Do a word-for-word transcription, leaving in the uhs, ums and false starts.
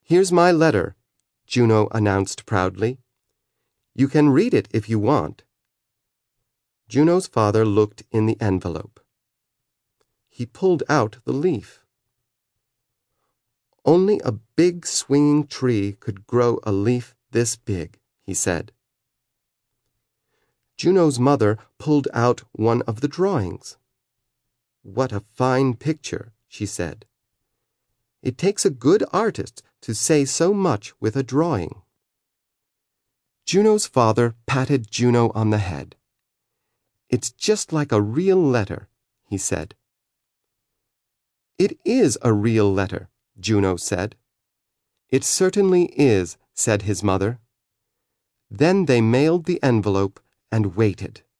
"Here's my letter," Juno announced proudly. "You can read it if you want." Juno's father looked in the envelope. He pulled out the leaf. "Only a big swinging tree could grow a leaf this big," he said. Juno's mother pulled out one of the drawings. "What a fine picture," she said. "It takes a good artist to say so much with a drawing." Juno's father patted Juno on the head. "It's just like a real letter," he said. "It is a real letter," Juno said. "It certainly is," said his mother. Then they mailed the envelope and waited.